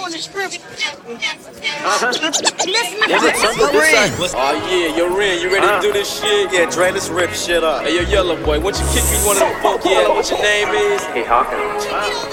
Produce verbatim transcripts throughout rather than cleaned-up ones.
on the script. Uh-huh. Listen to Yeah, this. son, Yo, Ren. Oh yeah, yo Ren, you ready Uh. to do this shit? Yeah, Dre, let's rip shit up. Hey yo, Yellow Boy, why don't you kick me one of them funky ass? What your name is? Hey, Hawkins.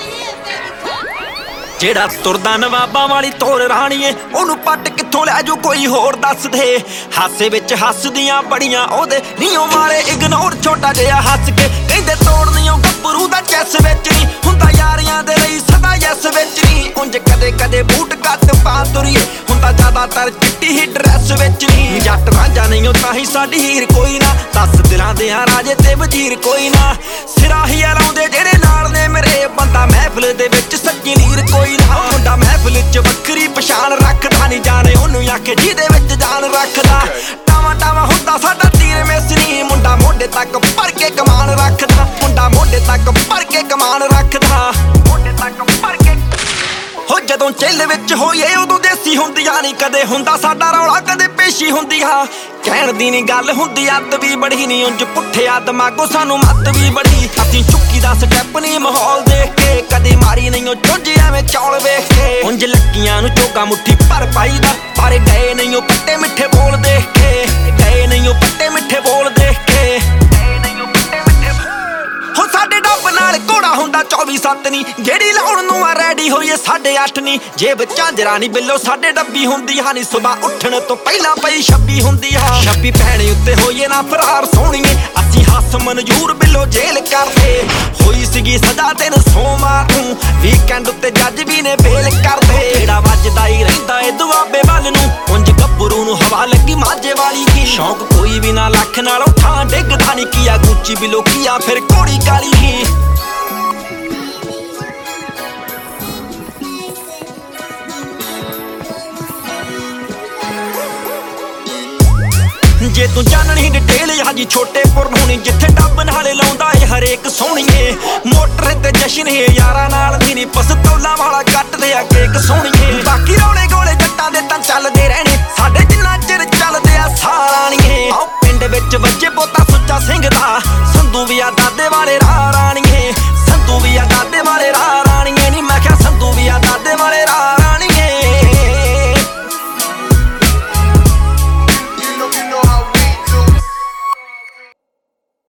ਜਿਹੜਾ ਤੁਰਦਾ ਨਵਾਬਾਂ ਵਾਲੀ ਤੋਰ ਰਾਣੀਏ ਉਹਨੂੰ ਪੱਟ ਕਿੱਥੋਂ ਲੈ ਜੋ ਕੋਈ ਹੋਰ ਦੱਸ ਦੇ ਹਾਸੇ ਵਿੱਚ ਹੱਸਦੀਆਂ ਬੜੀਆਂ ਉਹਦੇ ਨੀਓ ਮਾਰੇ ਇਗਨੋਰ ਛੋਟਾ ਜਿਹਾ ਹੱਸ ਕੇ ਕਹਿੰਦੇ ਤੋੜਨੀਓ ਗੱਭਰੂ ਦਾ ਚੈਸ ਵਿੱਚ ਨਹੀਂ ਹੁੰਦਾ ਯਾਰੀਆਂ ਦੇ ਲਈ ਸਦਾ ਯੈਸ ਵਿੱਚ ਨਹੀਂ ਉਂਝ ਕਦੇ ਕਦੇ ਬੂਟ ਕੱਟ ਪਾ ਤੁਰੀਏ ਹੁੰਦਾ ਜ਼ਿਆਦਾਤਰ ਚਿੱਟੀ ਹੀ ਡਰੈਸ ਵਿੱਚ ਨਹੀਂ ਜੱਟ ਰਾਂਝਾ ਨਹੀਂ ਉਹ ਤਾਂ ਹੀ ਸਾਡੀ ਹੀਰ ਕੋਈ ਨਾ ਦਸ ਦਿਲਾਂ ਦੇ ਆ ਰਾਜੇ ਤੇ ਵਜ਼ੀਰ ਕੋਈ ਨਾ ਸਿਰਾ ਹੀ ਲਾਉਂਦੇ ਜਿਹੜੇ ਨਾਲ ਨੇ ਮੇਰੇ ਬੰਦਾ ਮਹਿਫਲ ਦੇ ਵਿੱਚ ਸੱਚੀ ਨੀਰ ਕੋਈ ਨਾ ਮੁੰਡਾ ਮਹਿਫਲ ਚ ਵੱਖਰੀ ਪਛਾਣ ਰੱਖਦਾ ਨਹੀਂ ਜਾਣੇ ਉਹਨੂੰ ਆਖੇ ਜਿਹਦੇ ਵਿੱਚ ਜਾਨ ਰੱਖਦਾ ਟਾਵਾ ਟਾਵਾ ਹੁੰਦਾ ਸਾਡਾ ਤੀਰ ਮਿਸਰੀ ਮੁੰਡਾ ਮੋਢੇ ਤੱਕ ਭਰ ਕੇ ਕਮਾਨ ਰੱਖਦਾ ਮੁੰਡਾ ਮੋਢੇ ਤੱਕ ਭਰ ਕੇ ਕਮਾਨ ਰੱਖਦਾ ਮੋਢੇ ਤੱਕ ਭਰ ਕੇ ਹੋ ਜਦੋਂ ਚਿੱਲ ਵਿੱਚ ਹੋਈਏ ਉਦੋਂ ਦੇਸੀ ਹੁੰਦੀਆਂ ਨਹੀਂ ਕਦੇ ਹੁੰਦਾ ਸਾਡਾ ਰੌਲਾ ਕਦੇ ਪੇਸ਼ੀ ਹੁੰਦੀ ਆ ਕਹਿਣ ਦੀ ਨਹੀਂ ਗੱਲ ਹੁੰਦੀ ਅੱਤ ਵੀ ਬੜੀ ਨਹੀਂ ਉਂਝ ਪੁੱਠਿਆ ਦਿਮਾਗੋਂ ਸਾਨੂੰ ਮੱਤ ਵੀ ਬੜੀ ਅਸੀਂ ਚੁੱਕੀ ਦਾ ਸਟੈਪ ਨਹੀਂ ਮਾਹੌਲ ਦੇਖ ਕੇ ਕਦੇ ਮਾਰੀ ਨਹੀਂ ਉਹ ਚੁੰਝ ਐਵੇਂ ਚੌਲ ਵੇਖ ਕੇ ਉਂਝ ਲੱਕੀਆਂ ਨੂੰ ਚੋਗਾ ਮੁੱਠੀ ਭਰ ਪਾਈਦਾ ਪਰ ਗਏ ਨਹੀਂ ਉਹ ਪੱਟੇ ਮਿੱਠੇ ਬੋਲ ਦੇਖ ਕੇ ਗਏ ਨਹੀਂ ਉਹ ਪੱਟੇ ਮਿੱਠੇ ਬੋਲ ਦੇਖ ਕੇ ਗਏ ਨਹੀਂ ਉਹ ਪੱਟੇ ਮਿੱਠੇ ਹੋ ਸਾਡੇ ਡੱਬ ਨਾਲ ਘੋੜਾ ਹੁੰਦਾ ਚੌਵੀ ਸੱਤ ਨਹੀਂ ਜਿਹੜੀ ਲਾਉਣ ਨੂੰ ਆ ਰੈਡੀ ਹੋਈਏ ਸਾਢੇ ਅੱਠ ਨਹੀਂ ਜੇਬ ਝਾਂਜਰਾ ਨਹੀਂ ਬਿੱਲੋ ਸਾਡੇ ਡੱਬੀ ਹੁੰਦੀ ਆ ਨਹੀਂ ਸੁਬਾ ਉੱਠਣ ਤੋਂ ਪਹਿਲਾਂ ਪਈ ਛੱਬੀ ਹੁੰਦੀ ਆ ਛੱਬੀ ਭੈਣੇ ਉੱਤੇ ਹੋਈਏ ਨਾ ਫਰਾਰ ਸੋਹਣੀਏ ਅਸੀਂ ਹੱਸ ਮਨਜੂਰ ਬਿੱਲੋ ਜੇਲ੍ਹ ਕਰਦੇ ਹੋਈ ਸੀਗੀ ਸਜ਼ਾ ਤੈਨੂੰ ਸੋਮਵਾਰ ਨੂੰ ਵੀਕਐਂਡ ਉੱਤੇ ਜੱਜ ਵੀ ਨੇ ਬੇਲ ਕਰਦੇ ਜਿਹੜਾ ਵੱਜਦਾ ਹੀ ਰਹਿੰਦਾ ਏ ਦੁਆਬੇ ਵੱਲ ਨੂੰ ਉਂਝ ਗੱਭਰੂ ਨੂੰ ਹਵਾ ਲੱਗੀ ਮਾਝੇ ਵਾਲੀ ਕੀ ਸ਼ੌਂਕ ਕੋਈ ਵੀ ਨਾ ਲੱਖ ਨਾਲੋਂ ਠਾਂ ਡਿੱਗਦਾ ਨਹੀਂ ਕੀਆ ਗੁੱਚੀ ਬਿੱਲੋ ਕੀਆ ਫਿਰ ਘੋੜੀ ਕਾਲੀ ਹੀ ਜੇ ਤੂੰ ਜਾਣਨੀ ਡਿਟੇਲ ਹਾਜੀ ਛੋਟੇ ਪੁਰ ਹੋਣੀ ਜਿੱਥੇ ਡੱਬ ਨਾਲੇ ਲਾਉਂਦਾ ਏ ਹਰੇਕ ਸੋਹਣੀਏ ਮੋਟਰ ਤੇ ਜਸ਼ਨ ਏ ਯਾਰਾਂ ਨਾਲ ਨਹੀਂ ਪਸਤੌਲਾ ਵਾਲਾ ਕੱਟਦੇ ਆ ਕੇਕ ਸੋਹਣੀਏ ਬਾਕੀ ਰੌਲੇ ਗੋਲੇ ਜੱਟਾਂ ਦੇ ਤਾਂ ਚੱਲਦੇ ਰਹਿਣੇ